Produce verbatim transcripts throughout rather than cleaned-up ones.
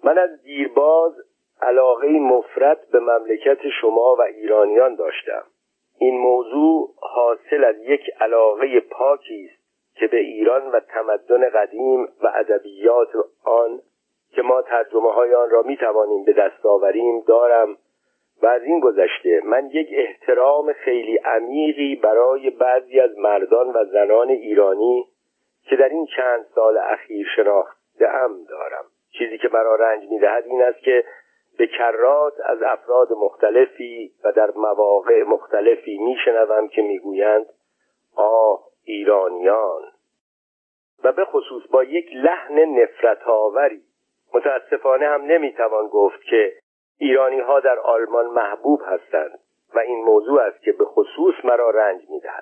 من از دیرباز علاقه مفرط به مملکت شما و ایرانیان داشتم. این موضوع حاصل از یک علاقه پاکی است که به ایران و تمدن قدیم و ادبیات آن که ما ترجمه های آن را می توانیم به دست آوریم دارم و از این گذشته من یک احترام خیلی عمیقی برای بعضی از مردان و زنان ایرانی که در این چند سال اخیر شناخته‌ام دارم. چیزی که مرا رنج می‌دهد این است که به کرات از افراد مختلفی و در مواقع مختلفی میشنوم که میگویند آه ایرانیان، و به خصوص با یک لحن نفرت آوری. متاسفانه هم نمیتوان گفت که ایرانی ها در آلمان محبوب هستند و این موضوع است که به خصوص مرا رنج میدهد.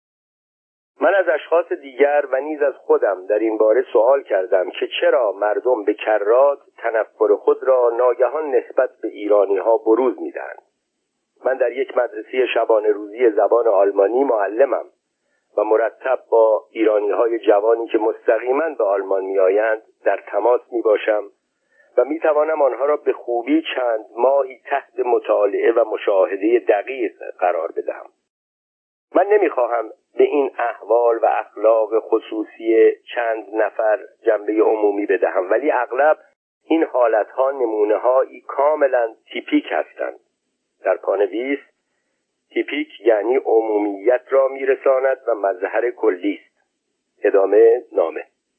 من از اشخاص دیگر و نیز از خودم در این باره سوال کردم که چرا مردم به کرات تنفر خود را ناگهان نسبت به ایرانی ها بروز میدهند. من در یک مدرسه شبانه روزی زبان آلمانی معلمم و مرتب با ایرانی های جوانی که مستقیما به آلمان می آیند در تماس می باشم و می توانم آنها را به خوبی چند ماهی تحت مطالعه و مشاهده دقیق قرار بدهم. من نمی خواهم به این احوال و اخلاق خصوصی چند نفر جنبه عمومی بدهم، ولی اغلب این حالتها نمونه هایی کاملا تیپیک هستند. در پانویس تیپیک یعنی عمومیت را میرساند و مظهر کلی است. ادامه نامه.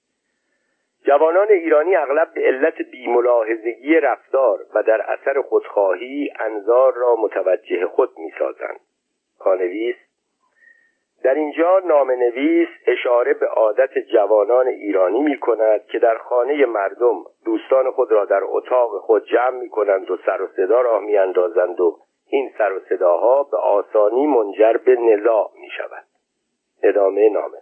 جوانان ایرانی اغلب به علت بی‌ملاحظگی رفتار و در اثر خودخواهی انظار را متوجه خود می‌سازند. پانویس. در اینجا نامه‌نویس اشاره به عادت جوانان ایرانی می‌کند که در خانه مردم دوستان خود را در اتاق خود جمع می‌کنند و سر و صدا راه می‌اندازند و این سر و صداها به آسانی منجر به نزاع می‌شود. ادامه نامه.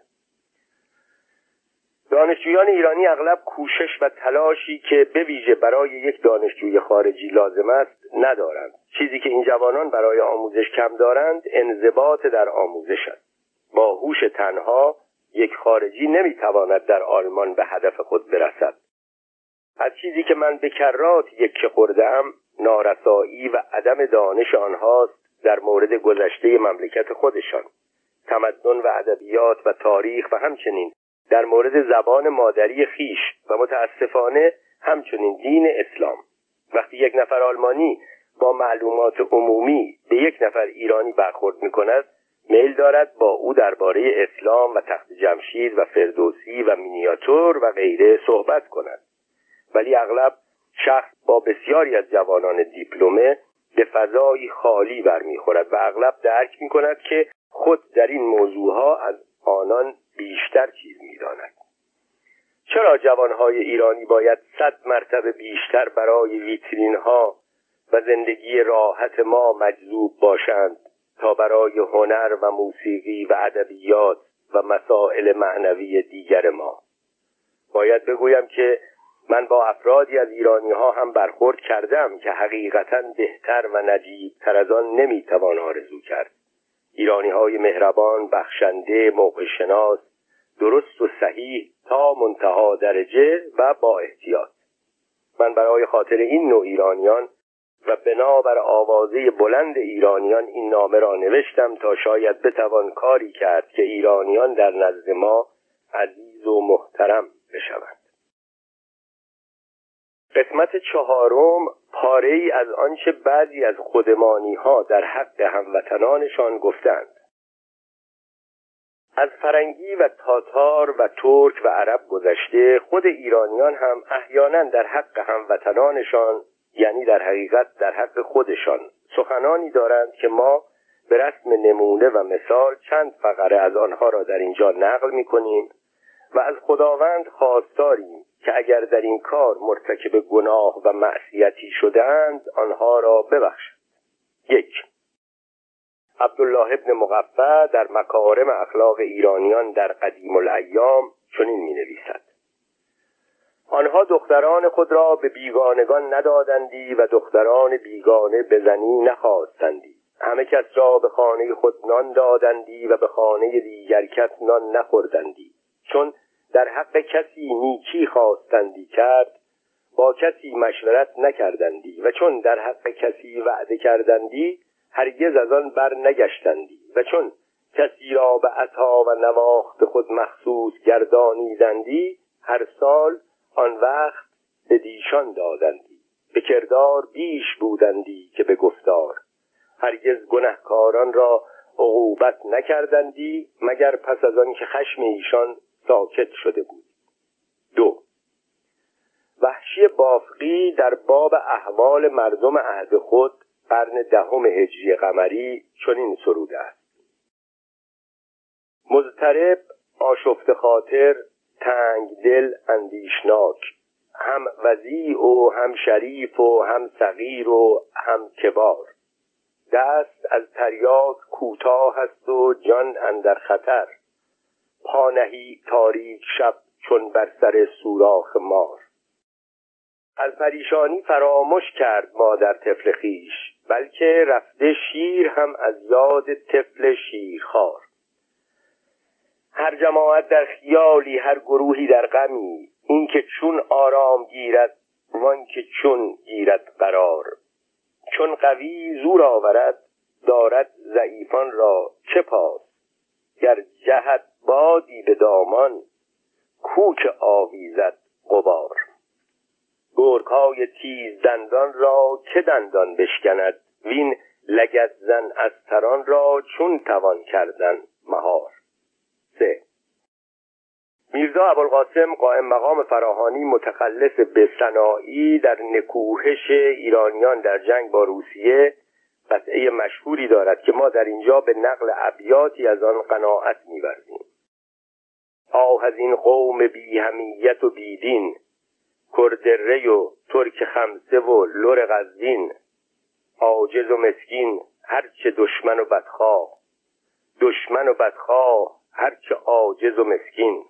دانشجویان ایرانی اغلب کوشش و تلاشی که به ویژه برای یک دانشجوی خارجی لازم است ندارند. چیزی که این جوانان برای آموزش کم دارند انضباط در آموزش است. با هوش تنها یک خارجی نمیتواند در آلمان به هدف خود برسد. از چیزی که من به کرات یک خورده‌ام نارسایی و عدم دانش آنهاست در مورد گذشته مملکت خودشان، تمدن و ادبیات و تاریخ و همچنین در مورد زبان مادری خیش و متاسفانه همچنین دین اسلام. وقتی یک نفر آلمانی با معلومات عمومی به یک نفر ایرانی برخورد می‌کند، میل دارد با او درباره اسلام و تخت جمشید و فردوسی و مینیاتور و غیره صحبت کند. ولی اغلب شخص با بسیاری از جوانان دیپلمه به فضایی خالی برمیخورد و اغلب درک می‌کند که خود در این موضوعها از آنان بیشتر چیز می‌داند. چرا جوانهای ایرانی باید صد مرتبه بیشتر برای ویترین‌ها و زندگی راحت ما مجذوب باشند تا برای هنر و موسیقی و ادبیات و مسائل معنوی دیگر ما؟ باید بگویم که من با افرادی از ایرانی‌ها هم برخورد کردم که حقیقتاً بهتر و نجیب‌تر از آن نمی‌توان آرزو کرد. ایرانی‌های مهربان، بخشنده، موقع‌شناس، درست و صحیح تا منتها درجه و با احتیاط. من برای خاطر این نوع ایرانیان و بنابر آوازه بلند ایرانیان این نامه را نوشتم تا شاید بتوان کاری کرد که ایرانیان در نزد ما عزیز و محترم بشوند. قسمت چهارم پاره‌ای از آنچه بعضی از خودمانی‌ها در حق هموطنانشان گفتند. از فرنگی و تاتار و ترک و عرب گذشته، خود ایرانیان هم احیانا در حق هموطنانشان، یعنی در حقیقت در حق خودشان، سخنانی دارند که ما به رسم نمونه و مثال چند فقره از آنها را در اینجا نقل می‌کنیم و از خداوند خواستاریم که اگر در این کار مرتکب گناه و معصیتی شده‌اند آنها را ببخشد. یک، عبدالله ابن مقفع در مکارم اخلاق ایرانیان در قدیم الایام چنین می‌نویسد: آنها دختران خود را به بیگانگان ندادندی و دختران بیگانه به زنی نخواستندی. همه کس را به خانه خود نان دادندی و به خانه دیگر کس نان نخوردندی. چون در حق کسی نیکی خواستندی کرد، با کسی مشورت نکردندی و چون در حق کسی وعده کردندی هرگز از آن بر نگشتندی و چون کسی را به عطا و نواخت خود مخصوص گردانیدندی هر سال آن وقت به دیشان دادندی. به کردار بیش بودندی که به گفتار، هرگز گنهکاران را عقوبت نکردندی مگر پس از آن که خشم ایشان ساکت شده بود. دو. وحشی بافقی در باب احوال مردم عهد خود قرن دهم هجری قمری چنین سروده است: مضطرب، آشفته خاطر، تنگ دل، اندیشناک، هم وضیع و هم شریف و هم صغیر و هم کبار، دست از تریاک کوتاه است و جان اندر خطر، پانهی تاریک شب چون بر سر سوراخ مار. از پریشانی فراموش کرد مادر طفل خیش، بلکه رفته شیر هم از یاد طفل شیرخوار. هر جماعت در خیالی، هر گروهی در غمی، این که چون آرام گیرد وان که چون گیرد قرار. چون قوی زور آورد دارد ضعیفان را چه پاس، گر جهت بادی به دامان کوک آویزد غبار. گرگ‌های تیز دندان را که دندان بشکند، وین لگد زن از تران را چون توان کردن مهار. سه. میرزا ابوالقاسم قائم مقام فراهانی متخلص به سنایی در نکوهش ایرانیان در جنگ با روسیه قطعه مشهوری دارد که ما در اینجا به نقل ابیاتی از آن قناعت می‌ورزیم. آه از این قوم بی حمیت و بیدین، کردره و ترک خمسه و لور قزوین، عاجز و مسکین هرچه دشمن و بدخواه، دشمن و بدخواه هرچه عاجز و مسکین.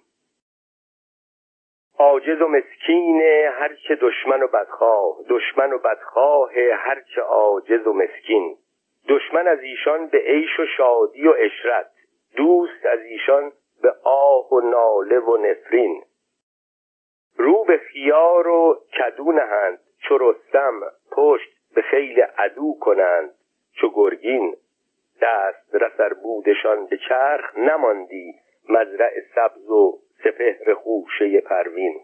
عاجز و مسکین هرچه دشمن و بدخواه، دشمن و بدخواه هرچه عاجز و مسکین. دشمن از ایشان به عیش و شادی و عشرت، دوست از ایشان به آه و ناله و نفرین. رو به خیار و کدو نهند چو رستم، پشت به خیل عدو کنند چو گرگین. دست رسر بودشان به چرخ نماندی، مزرع سبز و سپهر خوشه پروین.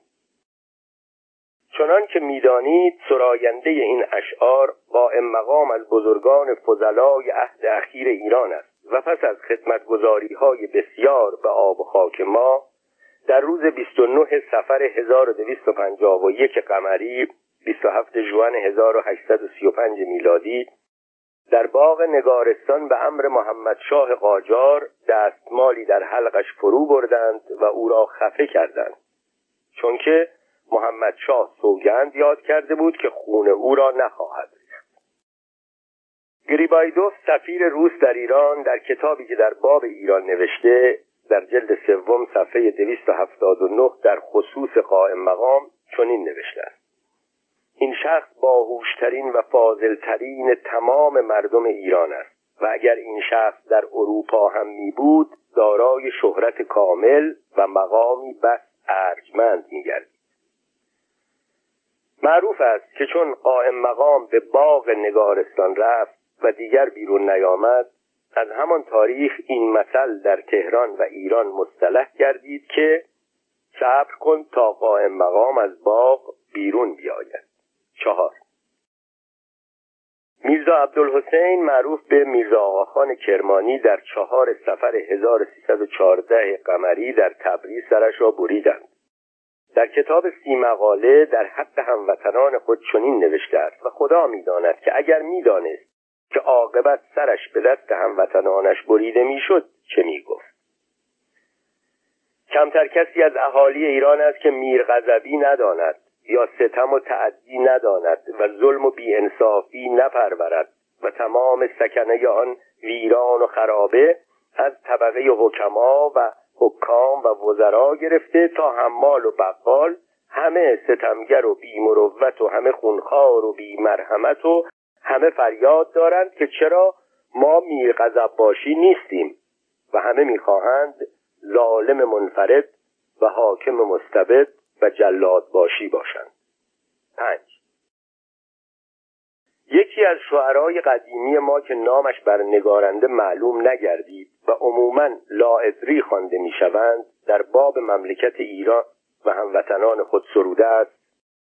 چنان که میدانید سراینده این اشعار قائم مقام از بزرگان فضلای عهد اخیر ایران است و پس از خدمتگزاری‌های بسیار به آب و خاک ما در روز بیست و نه صفر هزار و دویست و پنجاه و یک قمری بیست و هفتم ژوئن هزار و هشتصد و سی و پنج میلادی در باغ نگارستان به امر محمد شاه قاجار دستمالی در حلقش فرو بردند و او را خفه کردند، چون که محمد شاه سوگند یاد کرده بود که خون او را نخواهد ریخت. گریبایدوف سفیر روس در ایران در کتابی که در باب ایران نوشته در جلد سوم صفحه دویست و هفتاد و نه در خصوص قائم مقام چنین نوشته است: این شخص باهوشترین و فاضلترین تمام مردم ایران است و اگر این شخص در اروپا هم می بود دارای شهرت کامل و مقامی بس ارجمند می گردید. معروف است که چون قائم مقام به باغ نگارستان رفت و دیگر بیرون نیامد، از همان تاریخ این مثل در تهران و ایران مصطلح گردید که صبر کن تا قائم مقام از باغ بیرون بیاید. چهار. میرزا عبدالحسین معروف به میرزا آقاخان کرمانی در چهار صفر هزار و سیصد و چهارده قمری در تبریز سرش را بریدند. در کتاب سی مقاله در حق هموطنان خود چنین نوشته است و خدا می‌داند که اگر می‌دانست که عاقبت سرش به دست هموطنانش بریده میشد چه میگفت. کمتر کسی از اهالی ایران است که میرغضبی نداند یا ستم و تعدی نداند و ظلم و بی‌انصافی نپرورد و تمام سکنه آن ویران و خرابه از طبقه حکما و حکام و وزرا گرفته تا حمال و بقال همه ستمگر و بی‌مروت و همه خونخوار و بی‌مرحمت و همه فریاد دارند که چرا ما میرغضب باشی نیستیم و همه میخواهند ظالم منفرد و حاکم مستبد و جلاد باشی باشند. پنج. یکی از شعرای قدیمی ما که نامش بر نگارنده معلوم نگردید و عموماً لاعذری خوانده می‌شوند در باب مملکت ایران و هموطنان خود سروده است: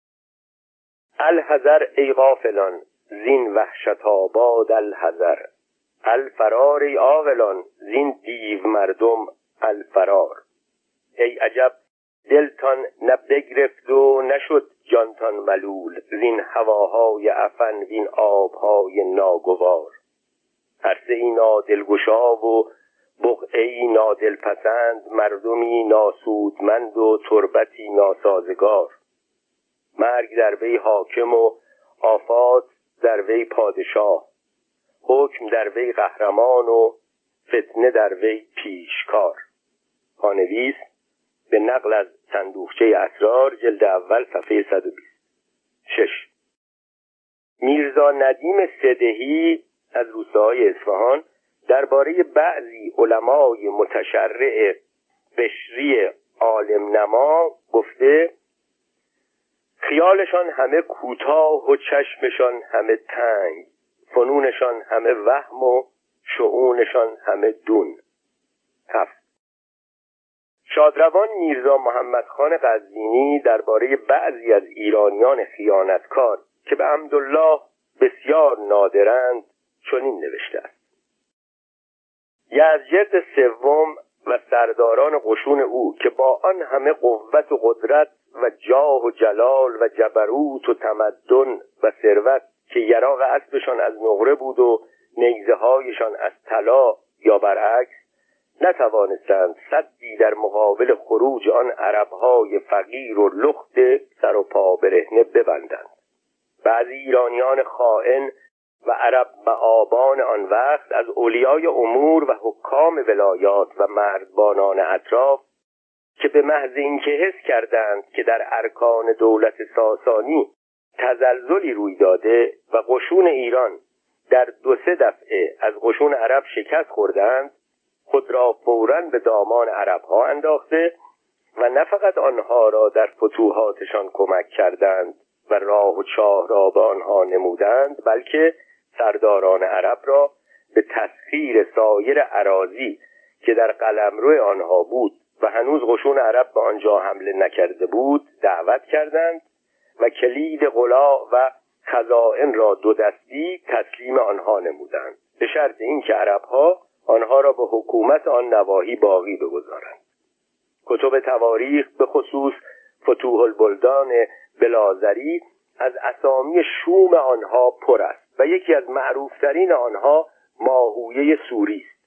الحذر ای غافلان زین وحشت آباد الحذر، الفرار ای عاقلان زین دیو مردم الفرار. ای عجب دلتان نه بگرفت و نشد جانتان ملول، زین هواهای عفن وین آبهای ناگوار. عرصه ای نادلگشا و بقعه ای نادلپسند، مردمی ناسودمند و تربتی ناسازگار. مرگ در وی حاکم و آفات در وی پادشاه، حکم در وی قهرمان و فتنه در وی پیشکار. پانویس به نقل از صندوقچه اسرار جلد اول صفحه صد و بیست. شش. میرزا ندیم سدهی از روستاهای اصفهان درباره بعضی علمای متشرع بشری عالم نما گفته: خیالشان همه کوتاه و چشمشان همه تنگ، فنونشان همه وهم و شؤونشان همه دون. هفت. شادروان میرزا محمد خان قزوینی درباره بعضی از ایرانیان خیانتکار که به حمدالله بسیار نادرند چنین نوشته است: یزدجرد سوم و سرداران قشون او که با آن همه قوت و قدرت و جاه و جلال و جبروت و تمدن و ثروت که یراق اسبشان از نقره بود و نیزه هایشان از طلا یا برعکس، نتوانستند سدی در مقابل خروج آن عربهای فقیر و لخت سر و پا برهنه ببندند. بعضی ایرانیان خائن و عرب معابان آن وقت از اولیای امور و حکام ولایات و مردبانان اطراف که به محض اینکه حس کردند که در ارکان دولت ساسانی تزلزلی روی داده و قشون ایران در دو سه دفعه از قشون عرب شکست خوردند، خود را فوراً به دامان عرب‌ها انداخته و نه فقط آنها را در فتوحاتشان کمک کردند و راه و چاه را به آنها نمودند، بلکه سرداران عرب را به تسخیر سایر اراضی که در قلمرو آنها بود و هنوز قشون عرب به آنجا حمله نکرده بود دعوت کردند و کلید قلاع و خزائن را دو دستی تسلیم آنها نمودند، به شرط اینکه عرب‌ها آنها را به حکومت آن نواحی باقی بگذارند. کتب تواریخ به خصوص فتوح البلدان بلازری از اسامی شوم آنها پر است و یکی از معروفترین آنها ماهویه سوری است.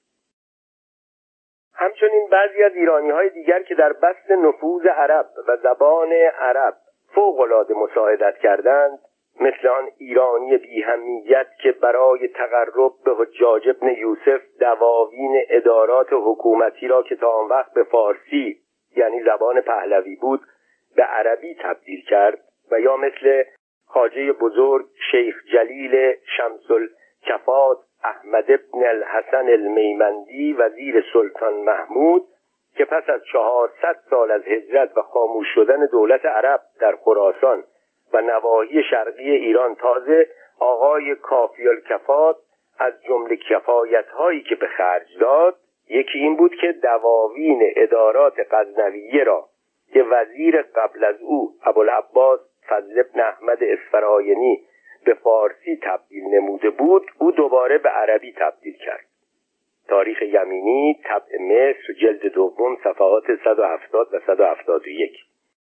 همچنین بعضی از ایرانی‌های دیگر که در بسط نفوذ عرب و زبان عرب فوق‌العاده مساعدت کردند، مثل آن ایرانی بی‌همیت که برای تقرب به حجاج ابن یوسف دواوین ادارات حکومتی را که تا آن وقت به فارسی یعنی زبان پهلوی بود به عربی تبدیل کرد، و یا مثل خواجه بزرگ شیخ جلیل شمس الکفات احمد ابن الحسن المیمندی وزیر سلطان محمود که پس از چهارصد سال از هجرت و خاموش شدن دولت عرب در خراسان و نواحی شرقی ایران تازه آقای کافی الکفات از جمله کفایت‌هایی که به خرج داد یکی این بود که دواوین ادارات غزنویه را که وزیر قبل از او ابوالعباس فضل ابن احمد اصفراینی به فارسی تبدیل نموده بود، او دوباره به عربی تبدیل کرد. تاریخ یمینی طبع مصر جلد دوم صفحات صد و هفتاد و صد و هفتاد و یک.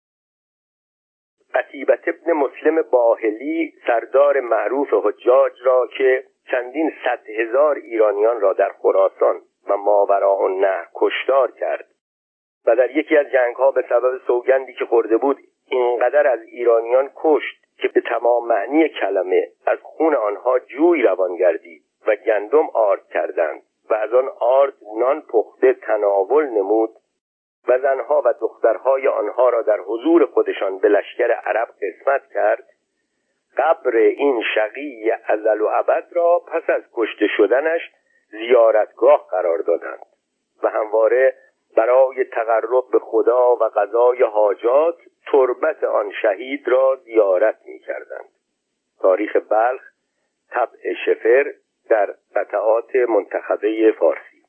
قتیبة ابن مسلم باهلی سردار معروف حجاج را که چندین صد هزار ایرانیان را در خراسان و ماوراءالنهر کشتار کرد و در یکی از جنگ‌ها به سبب سوگندی که خورده بود اینقدر از ایرانیان کشت که به تمام معنی کلمه از خون آنها جوی روان گردید و گندم آرد کردند و از آن آرد نان پخته تناول نمود و زنها و دخترهای آنها را در حضور خودشان به لشکر عرب قسمت کرد، قبر این شقی ازل و ابد را پس از کشته شدنش زیارتگاه قرار دادند و همواره برای تقرب به خدا و قضای حاجات تربت آن شهید را زیارت می‌کردند. تاریخ بلخ طبع شفر در قطعات منتخبه فارسی.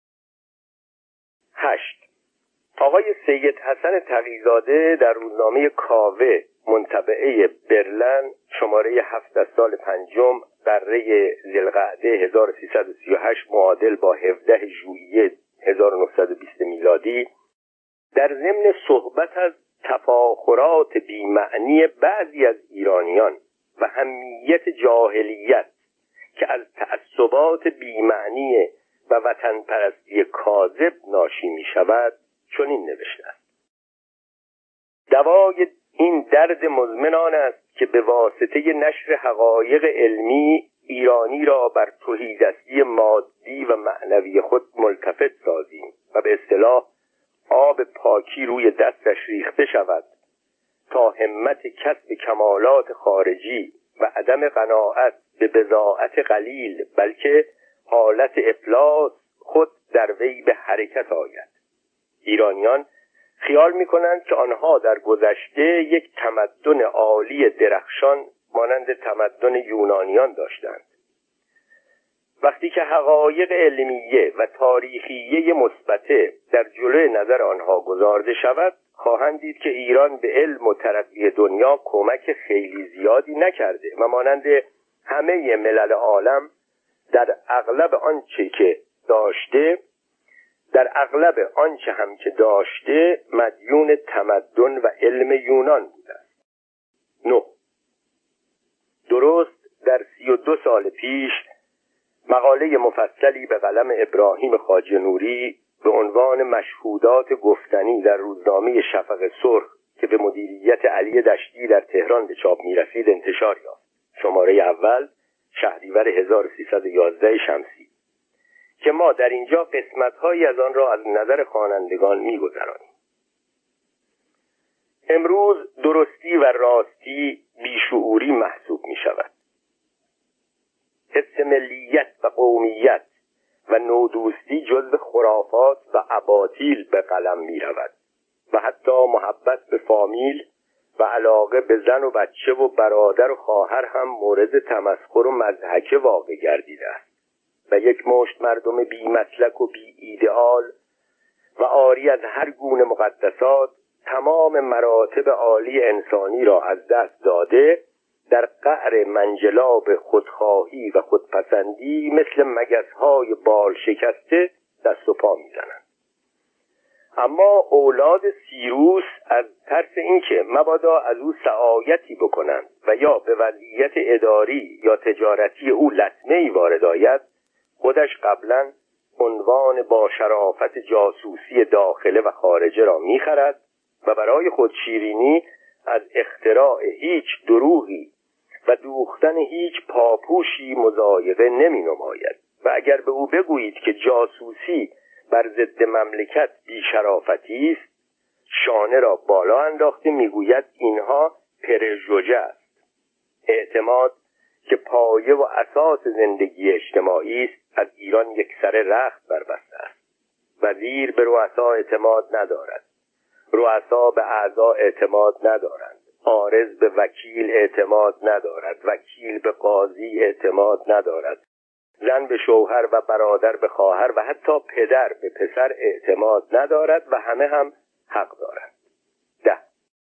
هشت. آقای سید حسن تقی‌زاده در روزنامه کاوه منطبعه برلن شماره هفت از سال پنجم قره ذوالقعده هزار و سیصد و سی و هشت معادل با هفدهم ژوئیه هزار و نهصد و بیست میلادی در ضمن صحبت از تفاخرات بی‌معنی بعضی از ایرانیان و همیت جاهلیت که از تعصبات بی‌معنی و وطن پرستی کاذب ناشی می شود چنین نوشته است: دوای این درد مزمن آن است که به واسطه نشر حقایق علمی ایرانی را بر تهیدستی مادی و معنوی خود ملتفت سازیم و به اصطلاح آب پاکی روی دستش ریخته شود تا همت کسب کمالات خارجی و عدم قناعت به بضاعت قلیل بلکه حالت افلاس خود در وی به حرکت آید. ایرانیان خیال می‌کنند که آنها در گذشته یک تمدن عالی درخشان مانند تمدن یونانیان داشتند. وقتی که حقایق علمیه و تاریخیه مثبته در جلوی نظر آنها گذارده شود، خواهند دید که ایران به علم و ترقی دنیا کمک خیلی زیادی نکرده و مانند همه ملل عالم در اغلب آنچه که داشته در اغلب آنچه هم که داشته مدیون تمدن و علم یونان بوده است. نه. درست در سی و دو سال پیش مقاله مفصلی به قلم ابراهیم خواجه نوری به عنوان مشهودات گفتنی در روزنامه شفق سرخ که به مدیریت علی دشتی در تهران به چاپ می‌رسید انتشار یافت. شماره اول شهریور هزار و سیصد و یازده شمسی که ما در اینجا قسمت‌هایی از آن را از نظر خوانندگان می‌گذرانیم. امروز درستی و راستی بیشعوری محسوب می‌شود. حس ملیت و قومیت و نودوستی جزو خرافات و اباطیل به قلم می‌رود و حتی محبت به فامیل و علاقه به زن و بچه و برادر و خواهر هم مورد تمسخر و مضحکه واقع گردیده است و یک مشت مردم بی مسلک و بی ایدئال و عاری از هر گونه مقدسات تمام مراتب عالی انسانی را از دست داده در قعر منجلاب خودخواهی و خودپسندی مثل مگس‌های بال شکسته دست و پا می‌زنند. اما اولاد سیروس از ترس اینکه مبادا از او سعایتی بکنند و یا به وضعیت اداری یا تجارتی او لطمه‌ای وارد آید، خودش قبلا عنوان با شرافت جاسوسی داخله و خارجه را می‌خرد و برای خود شیرینی از اختراع هیچ دروغی و دوختن هیچ پاپوشی مضایقه نمی نماید و اگر به او بگویید که جاسوسی بر ضد مملکت بی‌شرافتی است، شانه را بالا انداخته میگوید اینها پرژوجه است. اعتماد که پایه و اساس زندگی اجتماعی است از ایران یک سره رخت بربسته است. وزیر به رؤسا اعتماد ندارد، رؤسا به اعضا اعتماد ندارند، عارض به وکیل اعتماد ندارد، وکیل به قاضی اعتماد ندارد، زن به شوهر و برادر به خواهر و حتی پدر به پسر اعتماد ندارد و همه هم حق دارند. ده.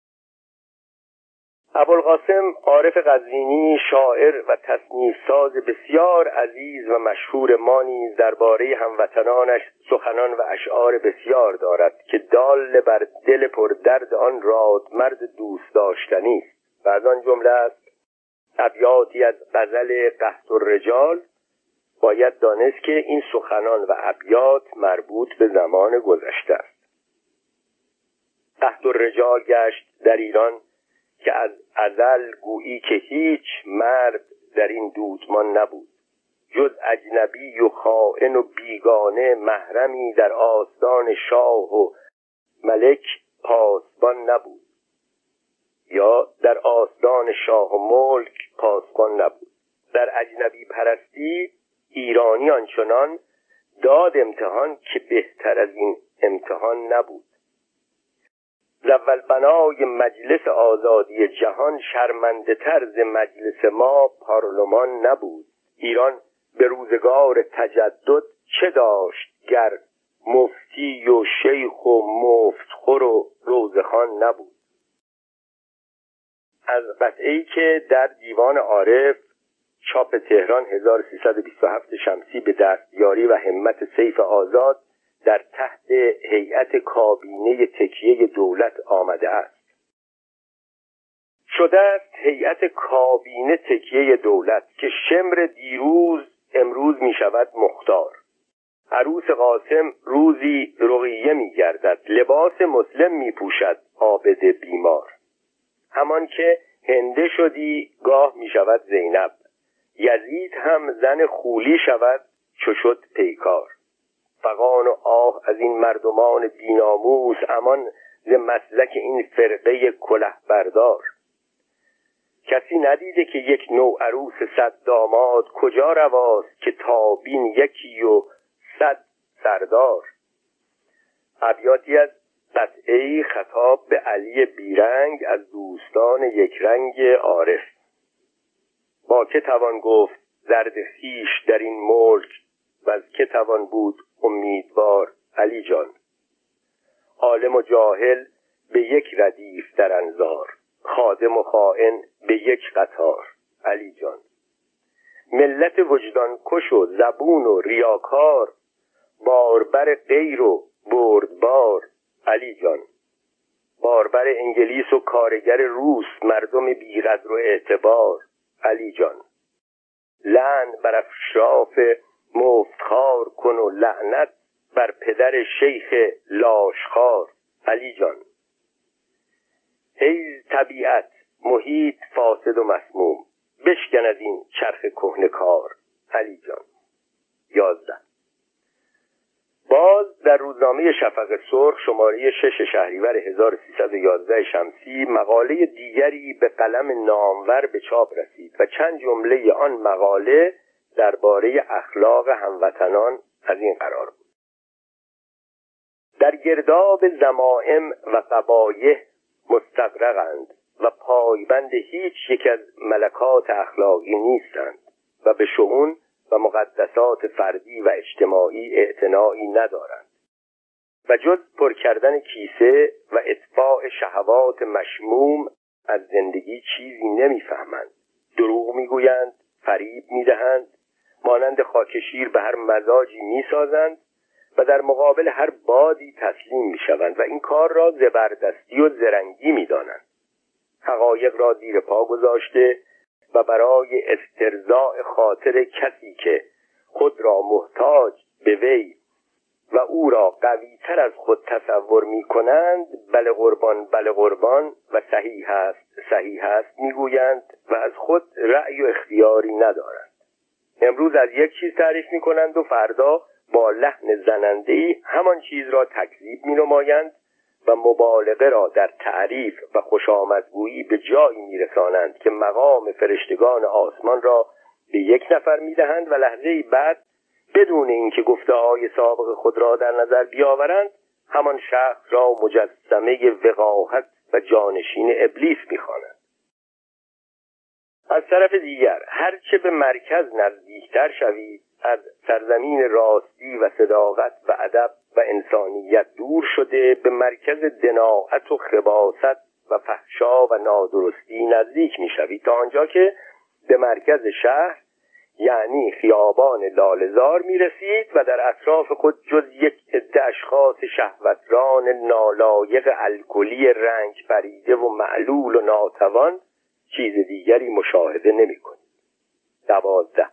ابوالقاسم عارف قزوینی شاعر و تصنیف ساز بسیار عزیز و مشهور ما نیز درباره هموطنانش سخنان و اشعار بسیار دارد که دال بر دل پر درد آن راد مرد دوست داشتنی است و از آن جمله است ابیاتی از غزل قحط الرجال. باید دانست که این سخنان و ابیات مربوط به زمان گذشته است. قحط الرجال گشت در ایران که از ازل گویی که هیچ مرد در این دودمان نبود، جز اجنبی و خائن و بیگانه محرمی در آستان شاه و ملک پاسبان نبود، یا در آستان شاه و ملک پاسبان نبود. در اجنبی پرستی ایرانی آنچنان داد امتحان که بهتر از این امتحان نبود. ز اول بنای مجلس آزادی جهان شرمنده تر ز مجلس ما پارلمان نبود. ایران به روزگار تجدد چه داشت گر مفتی و شیخ و مفتخور و روزخوان نبود. از قطعه‌ای که در دیوان عارف چاپ تهران هزار و سیصد و بیست و هفت شمسی به دستیاری و همت سیف آزاد در تحت هیئت کابینه تکیه دولت آمده است. شده است هیئت کابینه تکیه دولت که شمر دیروز امروز می شود مختار. عروس قاسم روزی رقیه می گردد، لباس مسلم می پوشد عابد بیمار. همان که هنده شدی گاه می شود زینب، یزید هم زن خولی شود چو شد پیکار. فغان و آه از این مردمان بیناموس، امان ز مسلک این فرقه کلهبردار. کسی ندیده که یک نوع عروس صد داماد، کجا رواست که تابین یکی و صد سردار. ابیاتی از قطعه‌ای خطاب به علی بیرنگ از دوستان یک رنگ عارف. با که توان گفت درد خویش در این ملک، و از که توان بود امیدوار علی جان. عالم و جاهل به یک ردیف در انظار، خادم و خائن به یک قطار علی جان. ملت وجدان کش و زبون و ریاکار، باربر غیر و بردبار علی جان. باربر انگلیس و کارگر روس، مردم بی‌قدر و اعتبار علی جان. لعن بر اشراف مفتخار کن و لعنت بر پدر شیخ لاشخوار علی جان. ای طبیعت محیط فاسد و مسموم، بشکن از این چرخ کهنه کار علی جان. یازده. باز در روزنامه شفق سرخ شماره شش شهریور هزار و سیصد و یازده شمسی مقاله دیگری به قلم نامور به چاپ رسید و چند جمله آن مقاله درباره اخلاق هموطنان از این قرار بود: در گرداب ذمائم و قبایح مستغرقند و پایبند هیچ یک از ملکات اخلاقی نیستند و به شؤون و مقدسات فردی و اجتماعی اعتنایی ندارند و جز پر کردن کیسه و اتباع شهوات مشموم از زندگی چیزی نمیفهمند. دروغ میگویند، فریب میدهند، مانند خاکشیر به هر مزاجی میسازند و در مقابل هر بادی تسلیم میشوند و این کار را زبردستی و زرنگی میدانند. حقایق را زیر پا گذاشته و برای استرضاء خاطر کسی که خود را محتاج به وی و او را قوی تر از خود تصور می کنند بله قربان بله قربان و صحیح است صحیح است می گویند و از خود رأی و اختیاری ندارند. امروز از یک چیز تعریف می کنند و فردا با لحن زننده‌ای همان چیز را تکذیب می نمایند و مبالغه را در تعریف و خوشامدگویی به جایی میرسانند که مقام فرشتگان آسمان را به یک نفر میدهند و لحظه‌ای بعد بدون اینکه گفته‌های سابق خود را در نظر بیاورند همان شخص را مجسمه وقاحت و جانشین ابلیس می‌خوانند. از طرف دیگر هرچه به مرکز نزدیکتر شوید، از سرزمین راستی و صداقت و ادب و انسانیت دور شده به مرکز دناعت و خباثت و فحشا و نادرستی نزدیک می‌شوید تا آنجا که به مرکز شهر یعنی خیابان لاله‌زار می‌رسید و در اطراف خود جز یک عده اشخاص شهوتران نالایق الکلی رنگ پریده و معلول و ناتوان چیز دیگری مشاهده نمی‌کنید. دوازده.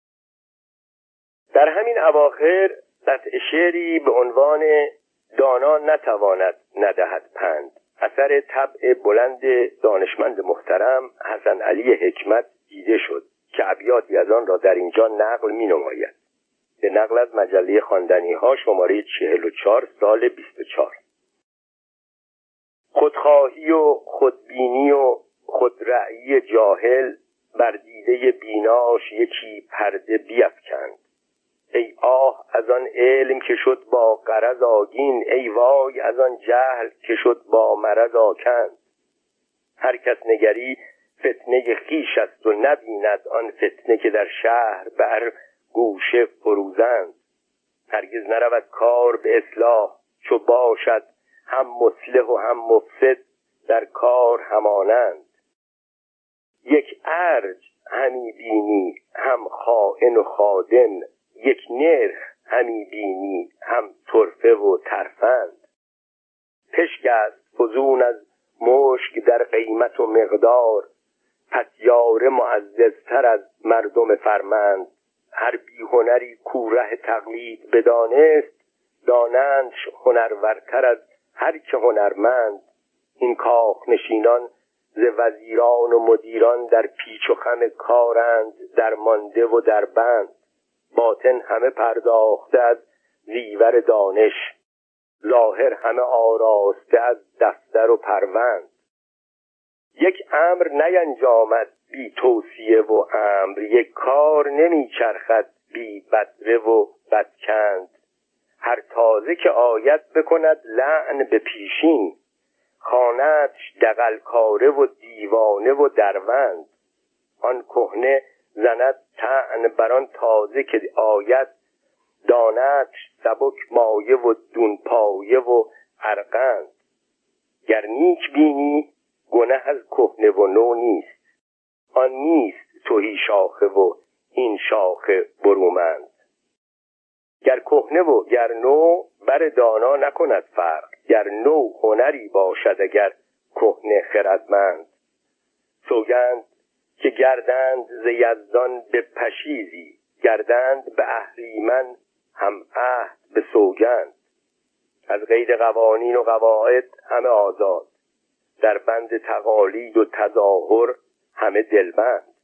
در همین اواخر قطع شعری به عنوان دانا نتواند ندهد پند اثر طبع بلند دانشمند محترم حسن علی حکمت دیده شد که ابیاتی از آن را در اینجا نقل می نماید. به نقل از مجله خواندنی ها شماره چهل و چهار سال بیست و چهار. خودخواهی و خودبینی و خودرأیی جاهل بر دیده بیناش یکی پرده بیفکند. ای آه از آن علم که شد با غرض آگین، ای وای از آن جهل که شد با مرض آکند. هر کس نگری فتنه خویش است و نبیند آن فتنه که در شهر بر گوشه فروزند. هرگز نرود کار به اصلاح چو باشد هم مصلح و هم مفسد در کار همانند. یک ارج همی بینی هم خائن و خادم، یک نرخ همی بینی هم طرفه و ترفند. پشک است فزون از مشک در قیمت و مقدار، پس یاره معززتر از مردم فرمند. هر بی هنری کو ره تقلید بدانست، دانندش هنرورتر از هر که هنرمند. این کاخ نشینان ز وزیران و مدیران در پیچ و خم کارند، در مانده و در بند. باطن همه پرداخته از زیور دانش، ظاهر همه آراسته از دفتر و پروند. یک امر نینجامد بی توصیه و امر، یک کار نمی چرخد بی بدره و بدکند. هر تازه که آید بکند لعن به پیشین، خانه‌اش دغل کاره و دیوانه و دروند. آن کهنه زند طعن بر آن تازه که آید، دانتش سبک مایه و دون پایه و ارغند. گر نیک بینی گنه از کهنه و نو نیست، آن نیست تهی شاخه و این شاخه برومند. گر کهنه و گر نو بر دانا نکند فرق، گر نو هنری باشد اگر کهنه خردمند. سوگند که گردند ز یزدان به پشیزی، گردند به اهریمن هم عهد به سوگند. از قید قوانین و قواعد همه آزاد، در بند تقالید و تظاهر همه دلبند.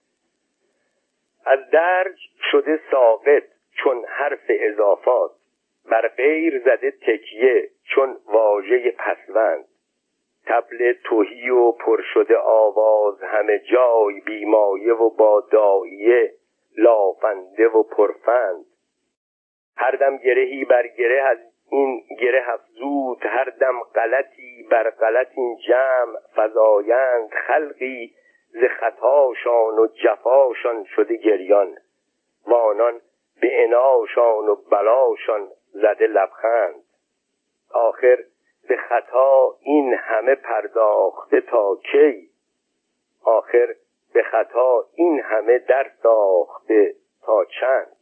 از درج شده ساقط چون حرف اضافات، بر غیر زده تکیه چون واژه پسوند. طبل تهی و پر شده آواز همه جای، بیمایه و با داعیه لافنده و پرفند. هر دم گرهی بر گره از این گره افزود، هر دم غلطی بر غلط این جمع فزایند. خلقی ز خطاشان و جفاشان شده گریان، وانان به عناشان و بلاشان زده لبخند. آخر به خطا این همه پرداخته تا کی، آخر به خطا این همه در ساخته تا چند.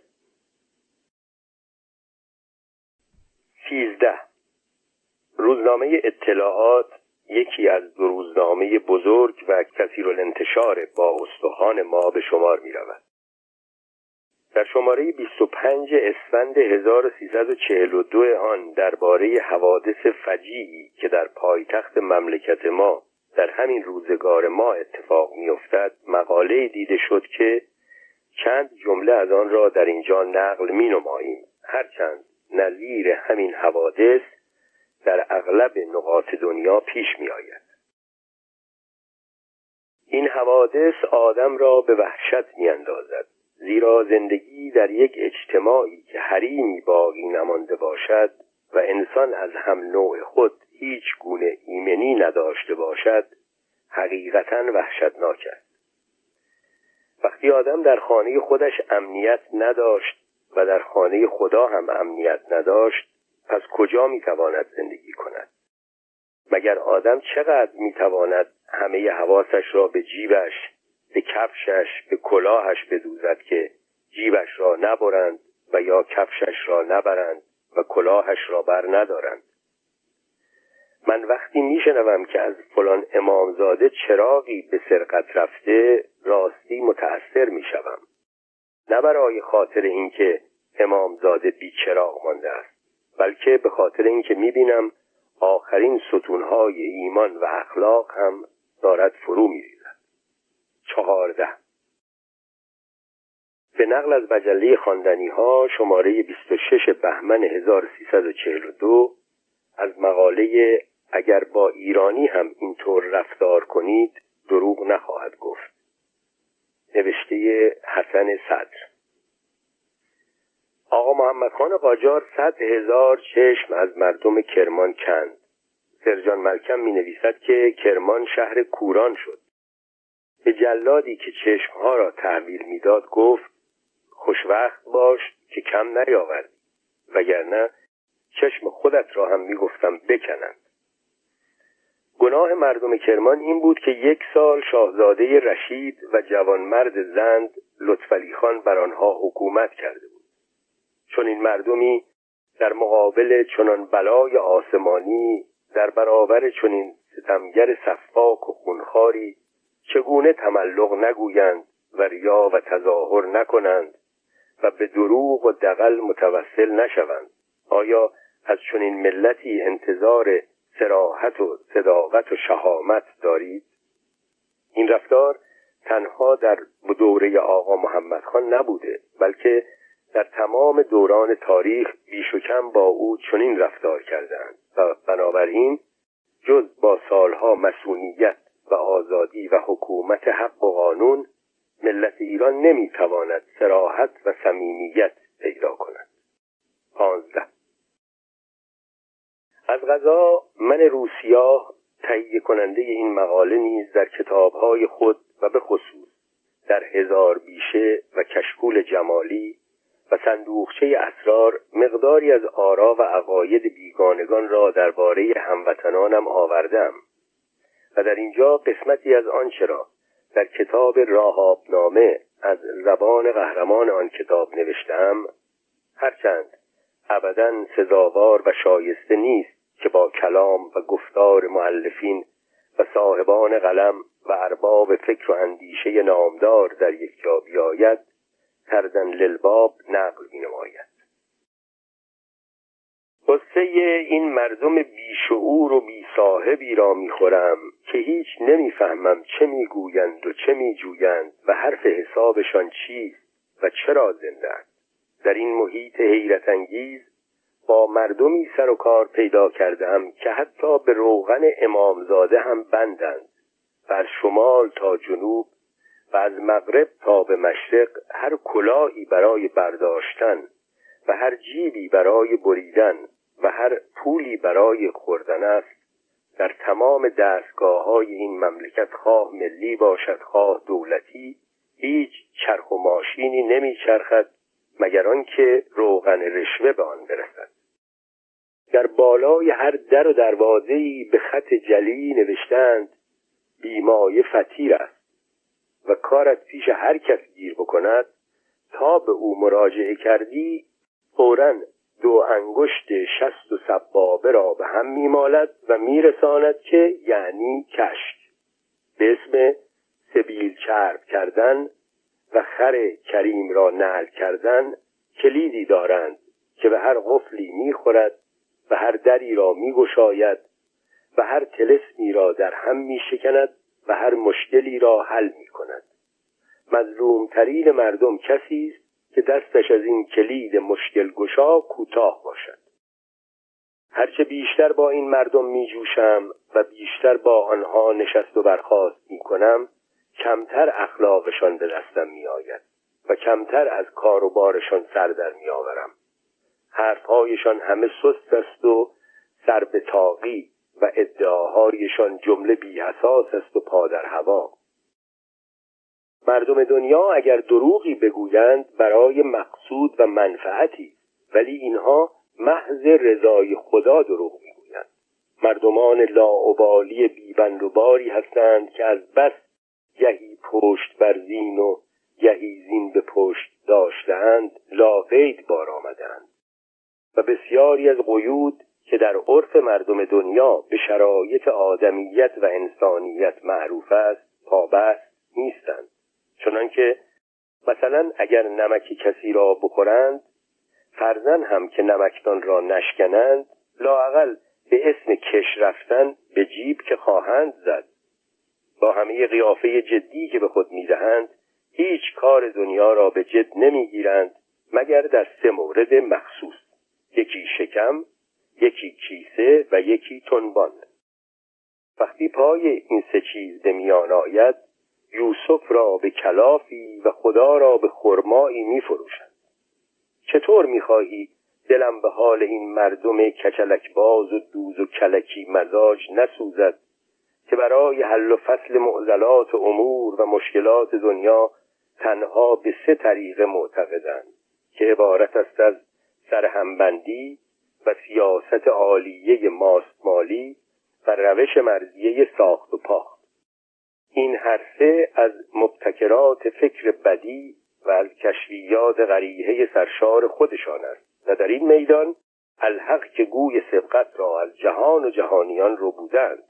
سیزده. روزنامه اطلاعات یکی از دو روزنامه بزرگ و کثیرالانتشار با استخوان ما به شمار می رود. در شماره بیست و پنج اسفند هزار و سیصد و چهل و دو آن درباره حوادث فجیعی که در پایتخت مملکت ما در همین روزگار ما اتفاق می افتد مقاله دیده شد که چند جمله از آن را در اینجا نقل می نماییم، هرچند نظیر همین حوادث در اغلب نقاط دنیا پیش می آید. این حوادث آدم را به وحشت می اندازد، زیرا زندگی در یک اجتماعی که حریمی باقی نمانده باشد و انسان از هم نوع خود هیچ گونه ایمنی نداشته باشد حقیقتاً وحشتناک است. وقتی آدم در خانه خودش امنیت نداشت و در خانه خدا هم امنیت نداشت، پس کجا میتواند زندگی کند؟ مگر آدم چقدر میتواند همه حواسش را به جیبش، به کفشش، به کلاهش بدوزد که جیبش را نبرند و یا کفشش را نبرند و کلاهش را بر ندارند؟ من وقتی میشنوم که از فلان امامزاده چراغی به سرقت رفته راستی متأثر میشوم، نه برای خاطر اینکه امامزاده بی چراغ مانده است، بلکه به خاطر اینکه میبینم آخرین ستونهای ایمان و اخلاق هم دارد فرو میریزد. چهارده. به نقل از مجله خواندنی ها شماره بیست و شش بهمن هزار و سیصد و چهل و دو از مقاله اگر با ایرانی هم اینطور رفتار کنید دروغ نخواهد گفت، نوشته حسن صدر. آقا محمد خان قاجار صد هزار چشم از مردم کرمان کند. سرجان ملکم می نویسد که کرمان شهر کوران شد. به جلادی که چشمها را تحویل می داد گفت خوشوقت باش که کم نیاوردی، وگرنه چشم خودت را هم می گفتم بکنند. گناه مردم کرمان این بود که یک سال شاهزاده رشید و جوانمرد زند لطفعلی خان بر آنها حکومت کرده بود. چون این مردمی در مقابل چنان بلای آسمانی، در برابر چنین ستمگر سفاک و خونخواری چگونه تملق نگویند و ریا و تظاهر نکنند و به دروغ و دغل متوسل نشوند؟ آیا از چنین ملتی انتظار صراحت و صداقت و شهامت دارید؟ این رفتار تنها در دوره آقا محمد خان نبوده، بلکه در تمام دوران تاریخ بیش و کم با او چنین رفتار کردند و بنابراین جز با سالها مسئولیت و آزادی و حکومت حق و قانون، ملت ایران نمیتواند صراحت و صمیمیت پیدا کند. پانزده. از قضا من روسیاه تهیه کننده این مقاله نیز در کتاب‌های خود و به خصوص در هزار بیشه و کشکول جمالی و صندوقچه اسرار مقداری از آرا و عقاید بیگانگان را درباره هموطنانم آوردم و در اینجا قسمتی از آنچه را در کتاب راهابنامه از زبان قهرمان آن کتاب نوشتم، هرچند ابداً سزاوار و شایسته نیست که با کلام و گفتار مؤلفین و صاحبان قلم و ارباب فکر و اندیشه نامدار در یک جا بیاید، تردن للباب نقل می نماید. قصه این مردم بیشعور و بیصاحبی را می خورم که هیچ نمی فهمم چه می گویند و چه می جویند و حرف حسابشان چیست و چرا زندند. در این محیط حیرت انگیز با مردمی سر و کار پیدا کردم که حتی به روغن امامزاده هم بندند و از شمال تا جنوب و از مغرب تا به مشرق هر کلاهی برای برداشتن و هر جیبی برای بریدن و هر پولی برای خوردن است. در تمام دستگاه‌های این مملکت، خواه ملی باشد خواه دولتی، هیچ چرخ و ماشینی نمیچرخد مگر آنکه روغن رشوه به آن برسد. در بالای هر در و دروازه‌ای به خط جلی نوشتند بیمایه فطیر است و کارت پیش هر کس گیر بکند تا به او مراجعه کردی فوراً دو انگشت شست و سبابه را به هم میمالد و میرساند که یعنی کشک. به اسم سبیل چرب کردن و خر کریم را نعل کردن کلیدی دارند که به هر قفلی میخورد و هر دری را میگشاید و هر طلسمی را در هم میشکند و هر مشکلی را حل میکند. مظلوم ترین مردم کسی است که دستش از این کلید مشکل گشا کوتاه باشد. هرچه بیشتر با این مردم میجوشم و بیشتر با آنها نشست و برخاست میکنم، کمتر اخلاقشان به دستم میآید و کمتر از کار و بارشان سر در میآورم. حرفهایشان همه سست است و سر به طاقی و ادعاهایشان جمله بی‌اساس است و پا در هوا. مردم دنیا اگر دروغی بگویند برای مقصود و منفعتی، ولی اینها محض رضای خدا دروغ میگویند. مردمان لاابالی بیبند و باری هستند که از بس گهی پشت بر زین و گهی زین به پشت داشتند لاقید بار آمدند و بسیاری از قیود که در عرف مردم دنیا به شرایط آدمیت و انسانیت معروف است پابست نیستند. چنانکه مثلا اگر نمک کسی را بخورند، فرضاً هم که نمکدان را نشکنند، لااقل به اسم کش رفتن به جیب که خواهند زد. با همه قیافه جدی که به خود میدهند، هیچ کار دنیا را به جد نمیگیرند مگر در سه مورد مخصوص: یکی شکم، یکی کیسه و یکی تنبان. وقتی پای این سه چیز به میان آید، یوسف را به کلافی و خدا را به خرمایی می فروشند. چطور می‌خواهی دلم به حال این مردم کچلک باز و دوز و کلکی مزاج نسوزد که برای حل و فصل معضلات امور و مشکلات دنیا تنها به سه طریقه معتقدند که عبارت است از سرهمبندی و سیاست عالیه ماستمالی و روش مرضیه ساخت و پاخت. این هر سه از مبتکرات فکر بدی و از کشفیات غریحه سرشار خودشان است و در این میدان الحق که گوی سبقت را از جهان و جهانیان رو بودند.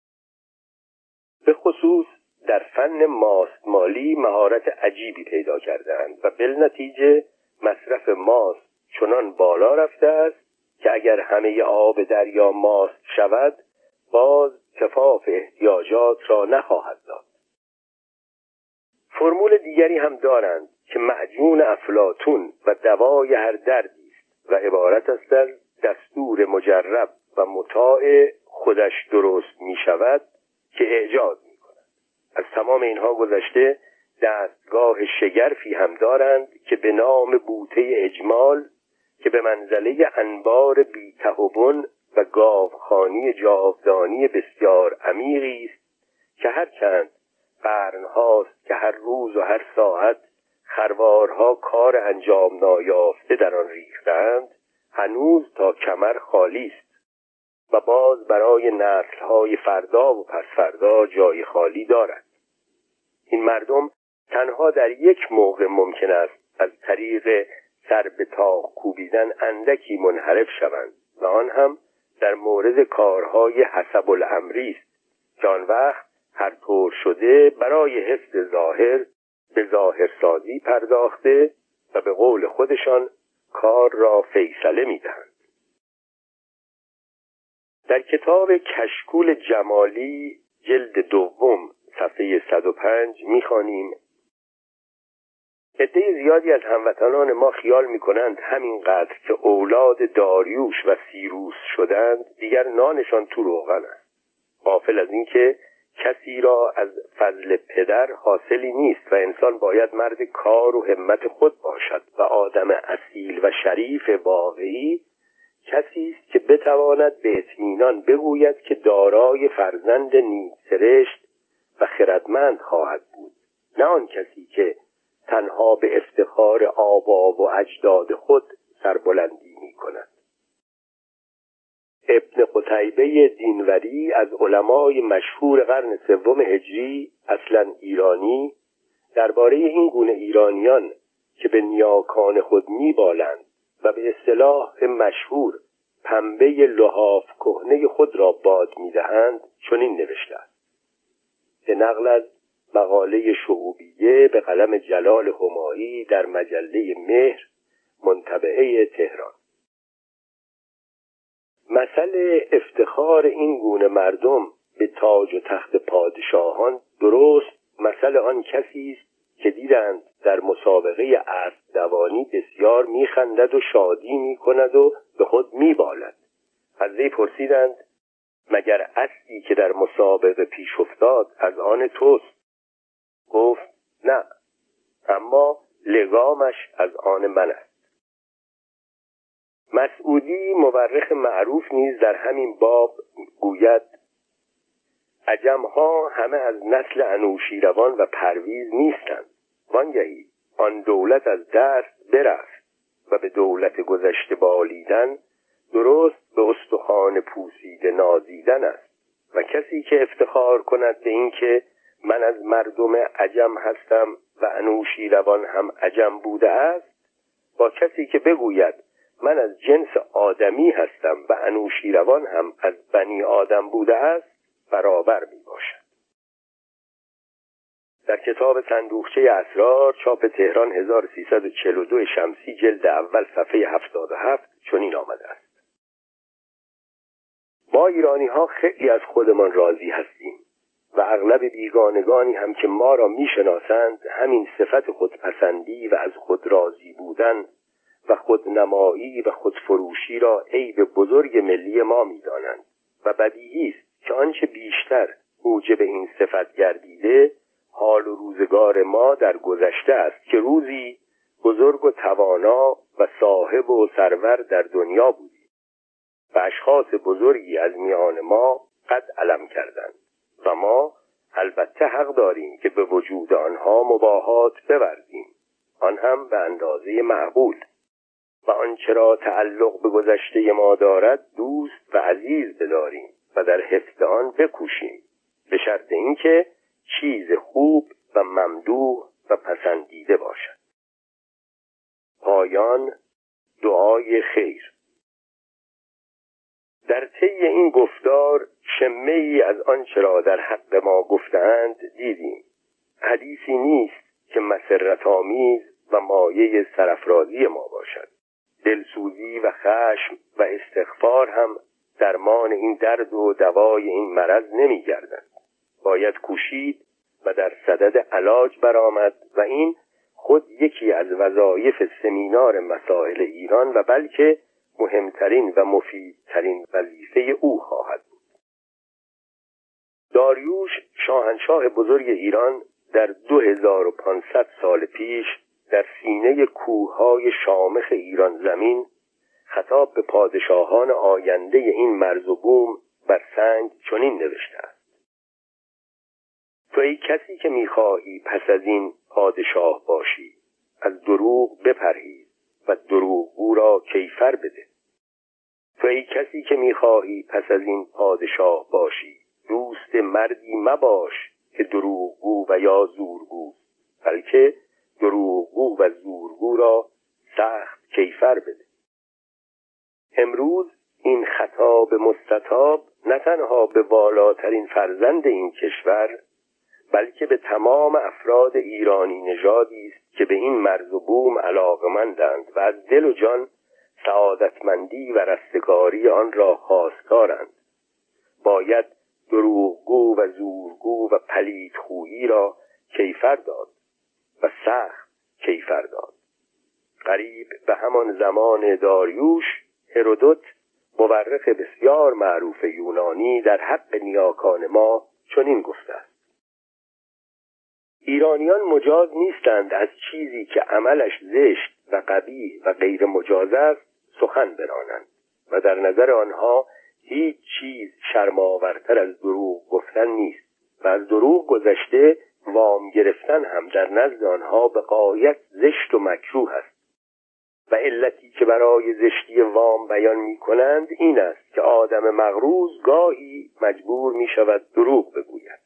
به خصوص در فن ماستمالی مهارت عجیبی پیدا کردند و بالنتیجه مصرف ماست چنان بالا رفته است که اگر همه آب دریا ماست شود باز کفاف احتیاجات را نخواهد داد. فرمول دیگری هم دارند که معجون افلاطون و دوای هر دردی است و عبارت است از دستور مجرب و مطاع خودش درست می شود که اعجاز می کند. از تمام اینها گذشته دستگاه شگرفی هم دارند که به نام بوته اجمال که به منزله انبار بی‌تهاون و گاوخوانی جاودانی بسیار عمیقی است که هر چند قرن‌هاست که هر روز و هر ساعت خروارها کار انجام نایافته در آن ریختند، هنوز تا کمر خالی است و باز برای نسل‌های فردا و پس فردا جای خالی دارد. این مردم تنها در یک موقع ممکن است از طریق سر به تاق کوبیدن اندکی منحرف شوند و آن هم در مورد کارهای حسب الامری است که آن وقت هر طور شده برای حفظ ظاهر به ظاهرسازی پرداخته و به قول خودشان کار را فیصله می‌دهند. در کتاب کشکول جمالی جلد دوم صفحه صد و پنج می‌خوانیم: عده زیادی از هموطنان ما خیال می‌کنند همینقدر که اولاد داریوش و سیروس شدند دیگر نانشان تو روغن است، غافل از اینکه کسی را از فضل پدر حاصلی نیست و انسان باید مرد کار و همت خود باشد و آدم اصیل و شریف واقعی کسی است که بتواند به اطمینان بگوید که دارای فرزند نیک سرشت و خردمند خواهد بود، نه آن کسی که تنها به افتخار آبا و اجداد خود سربلندی می کند. ابن قتیبه دینوری از علمای مشهور قرن سوم هجری، اصلا ایرانی، درباره این گونه ایرانیان که به نیاکان خود میبالند و به اصطلاح مشهور پنبه لحاف کهنه خود را باد میدهند چنین نوشته است: به نقل از مقاله شعوبیه به قلم جلال همایی در مجله مهر منطبعه تهران. مسئله افتخار این گونه مردم به تاج و تخت پادشاهان درست مسئله آن کسی است که دیدند در مسابقه اسب دوانی بسیار میخندد و شادی میکند و به خود میبالد. از وی پرسیدند: مگر اسبی که در مسابقه پیش افتاد از آن توست؟ گفت: نه، اما لگامش از آن من است. مسعودی مورخ معروف نیز در همین باب گوید: عجم‌ها همه از نسل انوشیروان و پرویز نیستند، وانگهی آن دولت از دست برفت و به دولت گذشته بالیدن درست به استخوان پوسیده نازیدن است و کسی که افتخار کند به این که من از مردم عجم هستم و انوشیروان هم عجم بوده است با کسی که بگوید من از جنس آدمی هستم و انوشیروان هم از بنی آدم بوده است برابر می باشد. در کتاب صندوقچه اسرار چاپ تهران هزار و سیصد و چهل و دو شمسی جلد اول صفحه هفتاد و هفت چنین آمده است: ما ایرانی ها خیلی از خودمان راضی هستیم و اغلب بیگانگانی هم که ما را می شناسند همین صفت خودپسندی و از خود راضی بودن و خودنمایی و خودفروشی را عیب بزرگ ملی ما می دانند و بدیهی است که آنچه بیشتر موجب این صفت گردیده حال و روزگار ما در گذشته است که روزی بزرگ و توانا و صاحب و سرور در دنیا بودیم و اشخاص بزرگی از میان ما قد علم کردند و ما البته حق داریم که به وجود آنها مباهات بورزیم، آن هم به اندازه معقول، و آنچه را تعلق به گذشته ما دارد دوست و عزیز بداریم و در حفظ آن بکوشیم، به شرط اینکه چیز خوب و ممدوح و پسندیده باشد. پایان دعای خیر. در طی این گفتار شمه‌ای از آنچه را در حق ما گفتند دیدیم. حدیثی نیست که مسرت آمیز و مایه سرافرازی ما باشد. دلسوزی و خشم و استغفار هم درمان این درد و دوای این مرض نمی گردند. باید کوشید و در صدد علاج برآمد و این خود یکی از وظایف سمینار مسائل ایران و بلکه مهمترین و مفیدترین وظیفه او خواهد بود. داریوش شاهنشاه بزرگ ایران در دو هزار و پانصد سال پیش در سینه کوههای شامخ ایران زمین خطاب به پادشاهان آینده این مرز و بوم بر سنگ چنین نوشته است: تو ای کسی که می‌خواهی پس از این پادشاه باشی، از دروغ بپرهیز و دروغگو را کیفر بده. تو ای کسی که می‌خواهی پس از این پادشاه باشی، دوست مردی مباش که دروغگو و یا زورگو، بلکه دروغگو و زورگو را سخت کیفر بده. امروز این خطاب مستطاب نه تنها به والاترین فرزند این کشور بلکه به تمام افراد ایرانی نژادی است که به این مرز و بوم علاقه‌مندند و از دل و جان سعادتمندی و رستگاری آن را خواستارند. باید دروغگو و زورگو و پلیدخویی را کیفر داد و سخت کیفر داد. قریب به همان زمان داریوش، هرودوت مورخ بسیار معروف یونانی در حق نیاکان ما چنین گفته است: ایرانیان مجاز نیستند از چیزی که عملش زشت و قبیح و غیر مجاز است سخن برانند و در نظر آنها هیچ چیز شرم‌آورتر از دروغ گفتن نیست و از دروغ گذشته وام گرفتن هم در نزد آنها به غایت زشت و مکروه است. و علتی که برای زشتی وام بیان می کنند این است که آدم مغروض گاهی مجبور می شود دروغ بگوید.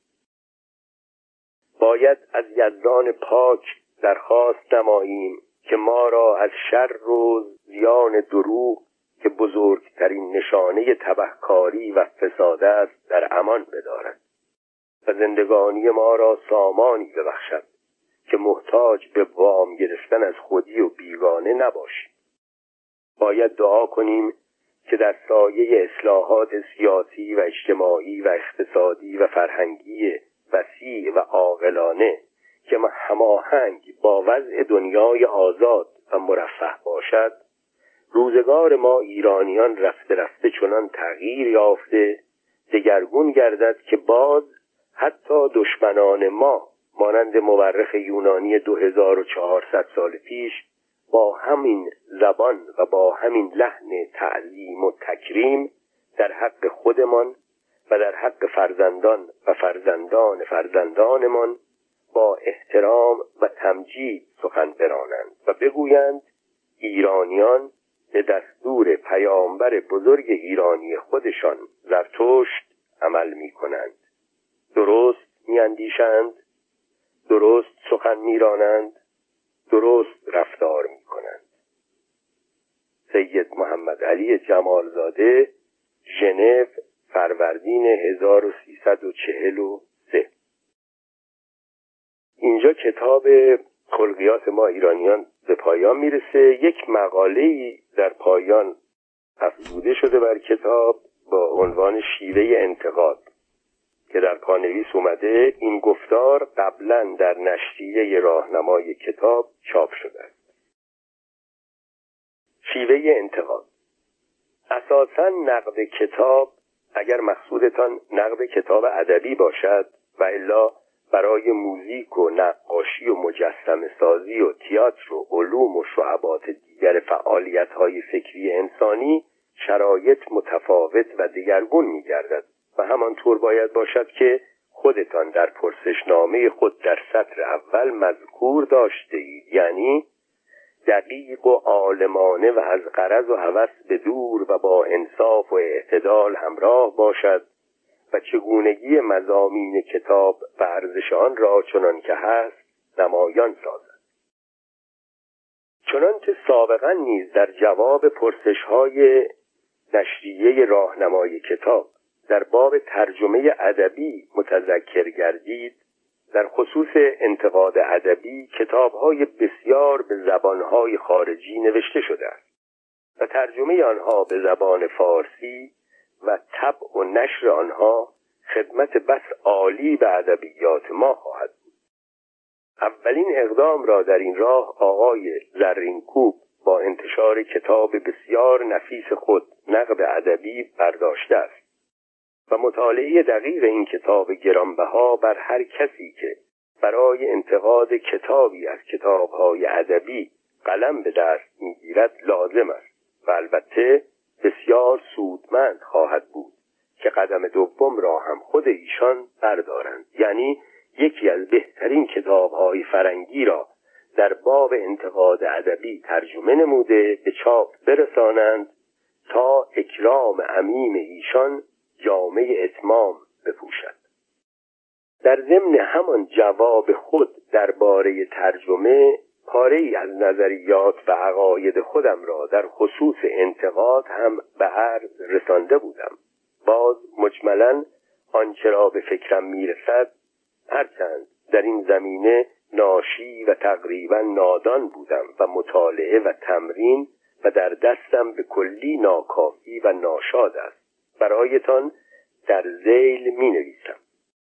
باید از یزدان پاک درخواست نماییم که ما را از شر و زیان دروغ که بزرگترین نشانه تبهکاری و فساد است در امان بدارد و زندگانی ما را سامانی ببخشد که محتاج به وام گرفتن از خودی و بیگانه نباشیم. باید دعا کنیم که در سایه اصلاحات سیاسی و اجتماعی و اقتصادی و فرهنگی وسیع و عاقلانه که هماهنگ با وضع دنیای آزاد و مرفه باشد، روزگار ما ایرانیان رفته رفته چنان تغییر یافته دگرگون گردد که باز حتی دشمنان ما مانند مورخ یونانی دو هزار و چهارصد سال پیش با همین زبان و با همین لحن تعظیم و تکریم در حق خودمان و در حق فرزندان و فرزندان فرزندانمان با احترام و تمجید سخن برانند و بگویند ایرانیان به دستور پیامبر بزرگ ایرانی خودشان زرتشت عمل می کنند، درست می اندیشند، درست سخن می رانند، درست رفتار می کنند. سید محمد علی جمالزاده، ژنو، فروردین هزار و سیصد و چهل و سه. اینجا کتاب خلقیات ما ایرانیان به پایان میرسه. یک مقاله‌ای در پایان افزوده شده بر کتاب با عنوان شیوه انتقاد که در پانویس اومده این گفتار قبلا در نشریه راهنمای کتاب چاپ شده است. شیوه انتقاد. اساساً نقد کتاب، اگر مقصودتان نقد کتاب ادبی باشد و الا برای موزیک و نقاشی و مجسمه سازی و تئاتر و علوم و شعبات دیگر فعالیت‌های فکری انسانی شرایط متفاوت و دگرگون می‌گردد و همانطور باید باشد که خودتان در پرسشنامه خود در سطر اول مذکور داشته اید، یعنی دقیق و عالمانه و از غرض و هوس به دور و با انصاف و اعتدال همراه باشد و چگونگی مضامین کتاب و ارزش آن را چنان که هست نمایان سازد. چنانکه سابقا نیز در جواب پرسش‌های نشریه راهنمای کتاب در باب ترجمه ادبی متذکر گردید، در خصوص انتقاد ادبی کتاب‌های بسیار به زبان‌های خارجی نوشته شده است و ترجمه آنها به زبان فارسی و طبع و نشر آنها خدمت بس عالی به ادبیات ما خواهد بود. اولین اقدام را در این راه آقای زرینکوب با انتشار کتاب بسیار نفیس خود نقد ادبی برداشته است و مطالعه دقیق این کتاب گرانبها بر هر کسی که برای انتقاد کتابی از کتاب‌های ادبی قلم به دست می‌گیرد لازم است و البته بسیار سودمند خواهد بود که قدم دوم را هم خود ایشان بردارند، یعنی یکی از بهترین کتاب‌های فرنگی را در باب انتقاد ادبی ترجمه نموده به چاپ برسانند تا اکرام عمیم ایشان جامه اتمام بپوشد. در ضمن همان جواب خود درباره ترجمه پاره‌ای از نظریات و عقاید خودم را در خصوص انتقاد هم به عرض رسانده بودم. باز مجملاً آنچه را به فکرم میرسد، هرچند در این زمینه ناشی و تقریبا نادان بودم و مطالعه و تمرین و در دستم به کلی ناکافی و ناشاد است، برایتان در ذیل می نویسم.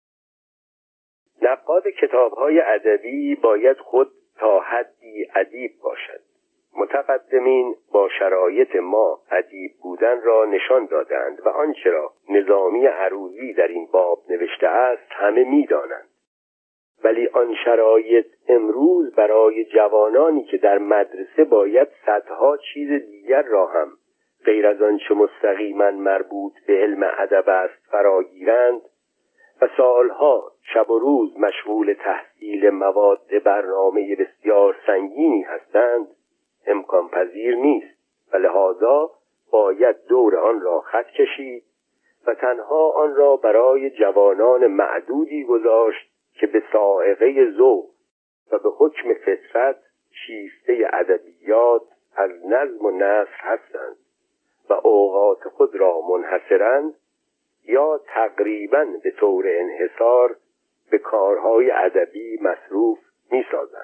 نقاد کتاب‌های ادبی باید خود تا حدی ادیب باشد. متقدمین با شرایط ما ادیب بودن را نشان دادند و آنچه را نظامی عروضی در این باب نوشته است همه می دانند. ولی آن شرایط امروز برای جوانانی که در مدرسه باید صدها چیز دیگر را هم غیر از آنچه مستقیما مربوط به علم ادب است فراگیرند و سالها شب و روز مشغول تحصیل مواد برنامه بسیار سنگینی هستند، امکان پذیر نیست و لذا باید دور آن را خط کشید و تنها آن را برای جوانان معدودی گذاشت که به صاعقه ذوق و به حکم فطرت شیفته ادبیات از نظم و نثر هستند و اوقات خود را منحصراً یا تقریباً به طور انحصار به کارهای ادبی مصروف می‌سازند.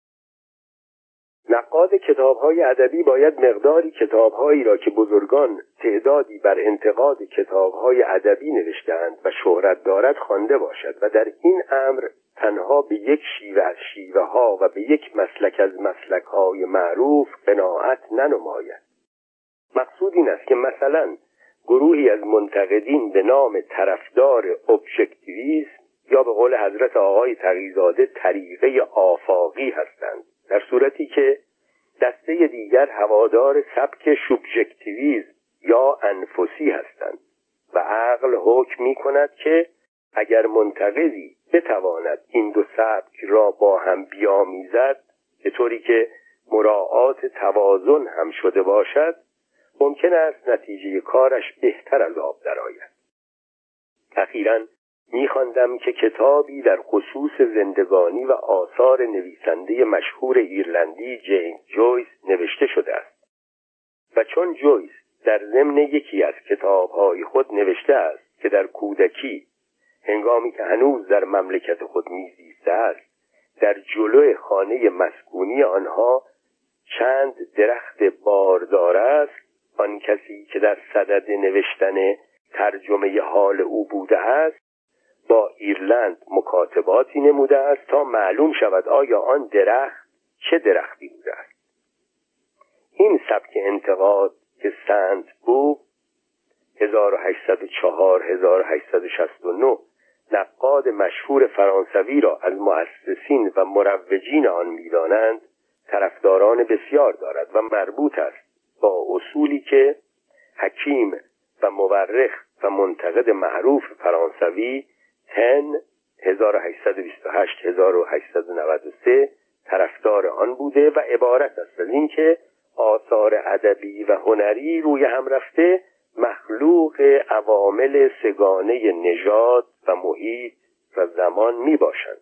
نقاد کتاب‌های ادبی باید مقداری کتاب‌هایی را که بزرگان تعدادی بر انتقاد کتاب‌های ادبی نوشته‌اند و شهرت دارد خوانده باشد و در این امر تنها به یک شیوه از شیوه‌ها و به یک مسلک از مسلک‌های معروف قناعت ننماید. مقصود این است که مثلا گروهی از منتقدین به نام طرفدار ابژکتیویسم یا به قول حضرت آقای تقی‌زاده طریقه آفاقی هستند، در صورتی که دسته دیگر هوادار سبک سوبژکتیویسم یا انفسی هستند و عقل حکم می کند که اگر منتقدی بتواند این دو سبک را با هم بیامیزد به طوری که مراعات توازن هم شده باشد، ممکن است نتیجه کارش بهتر از آب درآید. اخیراً می‌خواندم که کتابی در خصوص زندگانی و آثار نویسنده مشهور ایرلندی جیمز جویس نوشته شده است و چون جویس در ضمن یکی از کتاب‌های خود نوشته است که در کودکی هنگامی که هنوز در مملکت خود می‌زیسته است در جلوی خانه مسکونی آنها چند درخت باردار است، آن کسی که در صدد نوشتن ترجمه حال او بوده است با ایرلند مکاتباتی نموده است تا معلوم شود آیا آن درخت چه درختی بوده است. این سبک انتقاد که سنت بو هزار و هشتصد و چهار تا هزار و هشتصد و شصت و نه نقاد مشهور فرانسوی را از مؤسسین و مروجین آن می‌دانند طرفداران بسیار دارد و مربوط است با اصولی که حکیم و مورخ و منتقد معروف فرانسوی تن هزار و هشتصد و بیست و هشت هزار و هشتصد و نود و سه طرفدار آن بوده و عبارت است از این که آثار ادبی و هنری روی هم رفته مخلوق عوامل سگانه نژاد و محیط و زمان می باشند.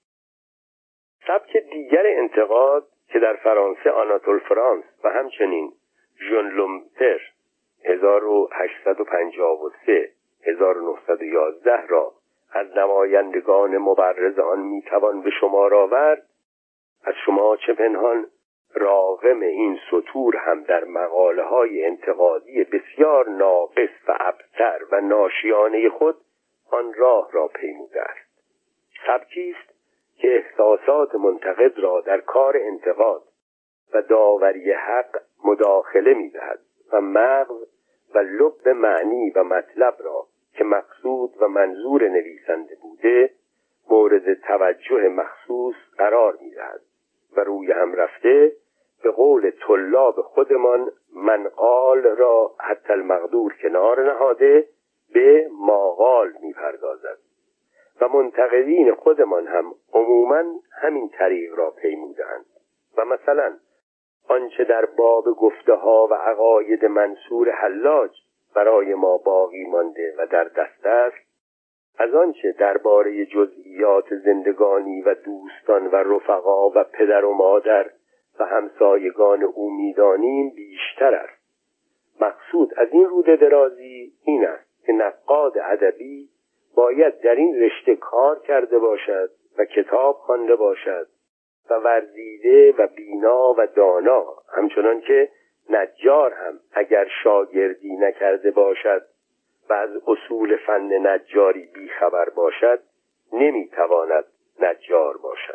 سبک دیگر انتقاد که در فرانسه آناتول فرانس و همچنین ژون لومپر هزار و هشتصد و پنجاه و سه هزار و نهصد و یازده را از نمایندگان مبرز آن می توان به شمار آورد، از شما چه پنهان راغم این سطور هم در مقاله های انتقادی بسیار ناقص و ابتر و ناشیانه خود آن راه را پیموده است. سبکی است که احساسات منتقد را در کار انتقاد و داوری حق مداخله می‌دهد و مغز و لب معنی و مطلب را که مقصود و منظور نویسنده بوده مورد توجه مخصوص قرار می‌دهد و روی هم رفته به قول طلاب خودمان منقال را حتی المقدور کنار نهاده به ماقال می‌پردازد و منتقدین خودمان هم عموماً همین طریق را پیمودند و مثلا آنچه در باب گفته ها و عقاید منصور حلاج برای ما باقی مانده و در دست است، از آنچه درباره جزئیات زندگانی و دوستان و رفقا و پدر و مادر و همسایگان او می‌دانیم بیشتر است. مقصود از این روده درازی این است که نقاد ادبی باید در این رشته کار کرده باشد و کتاب خوانده باشد و ورزیده و بینا و دانا، همچنان که نجار هم اگر شاگردی نکرده باشد و از اصول فن نجاری بیخبر باشد نمیتواند نجار باشد.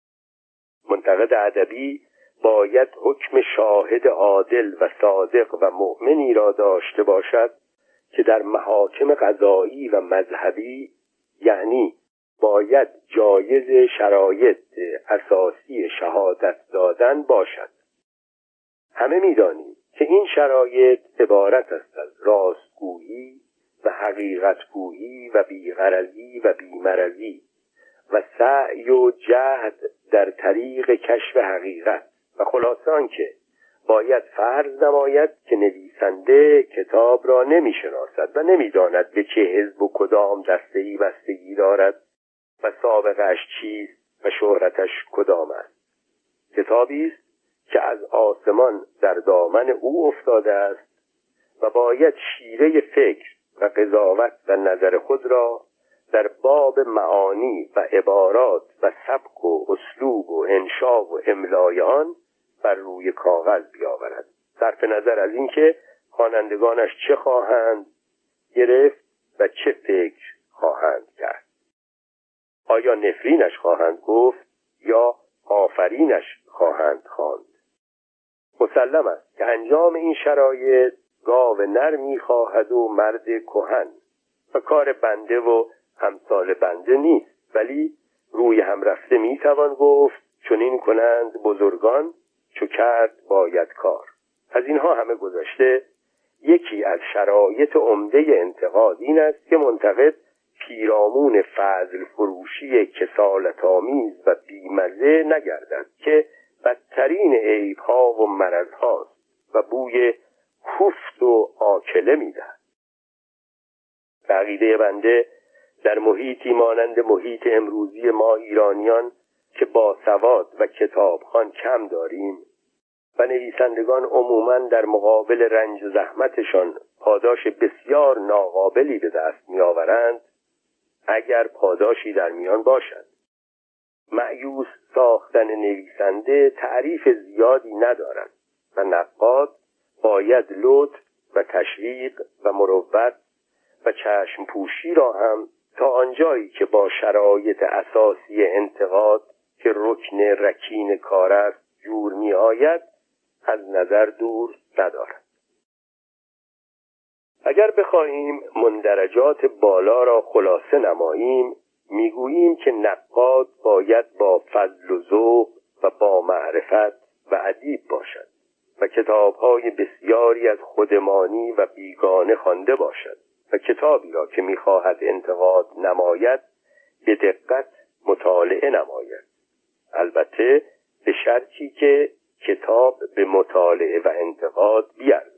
منتقد ادبی باید حکم شاهد عادل و صادق و مؤمنی را داشته باشد که در محاکم قضایی و مذهبی، یعنی باید جایز شرایط اساسی شهادت دادن باشد. همه می‌دانیم که این شرایط عبارت است از راستگویی و حقیقتگویی و بیغرضی و بیمرضی و سعی و جهد در طریق کشف حقیقت و خلاصه آنکه باید فرض نماید که نویسنده کتاب را نمی‌شناسد و نمی‌داند به چه حزب و کدام دسته‌ای بستگی دارد و سابقه‌اش چیست و شهرتش کدام است. کتابی است که از آسمان در دامن او افتاده است و باید شیره فکر و قضاوت و نظر خود را در باب معانی و عبارات و سبک و اسلوب و انشا و املای آن بر روی کاغذ بیاورد، صرف نظر از اینکه خوانندگانش چه خواهند گرفت و چه فکر خواهند کرد. آیا نفرینش خواهند گفت یا آفرینش خواهند خواند؟ مسلم است که انجام این شرایط گاو نر می‌خواهد و مرد کهن و کار بنده و همسال بنده نیست، ولی روی هم رفته می‌توان گفت چنین کنند بزرگان چو کرد باید کار. از اینها همه گذشته، یکی از شرایط عمده انتقاد این است که منتقد پیرامون فضل فروشی کسالت‌آمیز و بیمزه نگردد که بدترین عیب‌ها و مرض‌هاست و بوی کوفت و آکله می‌دهد. عقیده بنده در محیطی مانند محیط امروزی ما ایرانیان که با سواد و کتابخوان کم داریم و نویسندگان عموماً در مقابل رنج و زحمتشان پاداش بسیار ناقابلی به دست می‌آورند، اگر پاداشی در میان باشد. مأیوس ساختن نویسنده تعریف زیادی ندارد و نقاد باید لطف و تشویق و مروت و چشم پوشی را هم تا آنجایی که با شرایط اساسی انتقاد که رکن رکین کار است جور می آید از نظر دور ندارد. اگر بخواهیم مندرجات بالا را خلاصه نماییم میگوییم که نقاد باید با فضل و ذوق و با معرفت و ادیب باشد و کتاب‌های بسیاری از خودمانی و بیگانه خوانده باشد و کتابی را که می‌خواهد انتقاد نماید به دقت مطالعه نماید، البته به شرطی که کتاب به مطالعه و انتقاد بیارزد.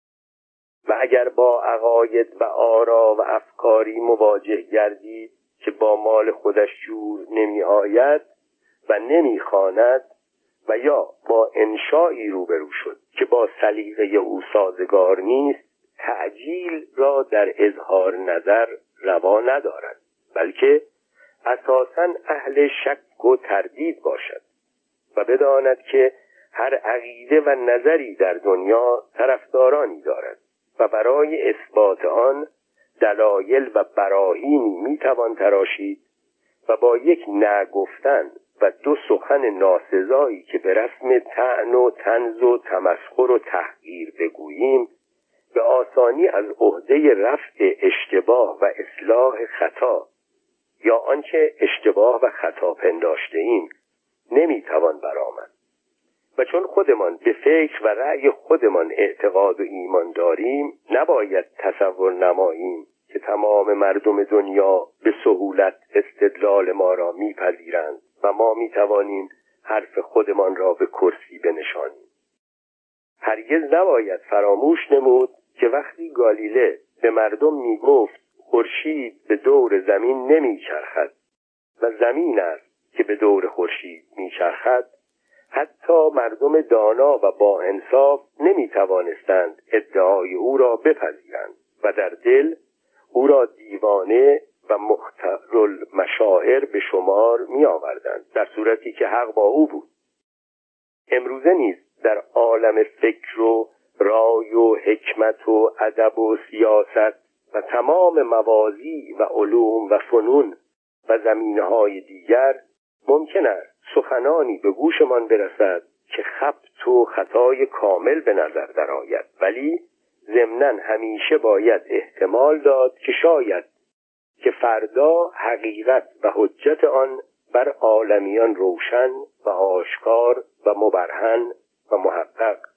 و اگر با عقاید و آرا و افکاری مواجه گردید که با مال خودش جور نمی آید و نمی خواند و یا با انشایی روبرو شد که با سلیقه او سازگار نیست، تعجیل را در اظهار نظر روا ندارد، بلکه اساساً اهل شک و تردید باشد و بداند که هر عقیده و نظری در دنیا طرفدارانی دارد و برای اثبات آن دلایل و براهینی میتوان تراشید و با یک نگفتن و دو سخن ناسزایی که به رسم طعن و طنز و تمسخر و تحقیر بگوییم به آسانی از عهده رفع اشتباه و اصلاح خطا یا آنچه اشتباه و خطا پنداشته ایم نمیتوان برآمد. و چون خودمان به فکر و رأی خودمان اعتقاد و ایمان داریم، نباید تصور نماییم که تمام مردم دنیا به سهولت استدلال ما را میپذیرند و ما میتوانیم حرف خودمان را به کرسی بنشانیم. هرگز نباید فراموش نمود که وقتی گالیله به مردم میگفت خورشید به دور زمین نمیچرخد و زمین است که به دور خورشید میچرخد، حتی مردم دانا و با انصاف نمی توانستند ادعای او را بپذیرند و در دل او را دیوانه و مختلالمشاعر به شمار می آوردند، در صورتی که حق با او بود. امروزه نیز در عالم فکر و رای و حکمت و ادب و سیاست و تمام موازی و علوم و فنون و زمینه‌های دیگر ممکن است سخنانی به گوشمان برسد که خبط و خطای کامل به نظر درآید، ولی ضمناً همیشه باید احتمال داد که شاید که فردا حقیقت و حجت آن بر عالمیان روشن و آشکار و مبرهن و محقق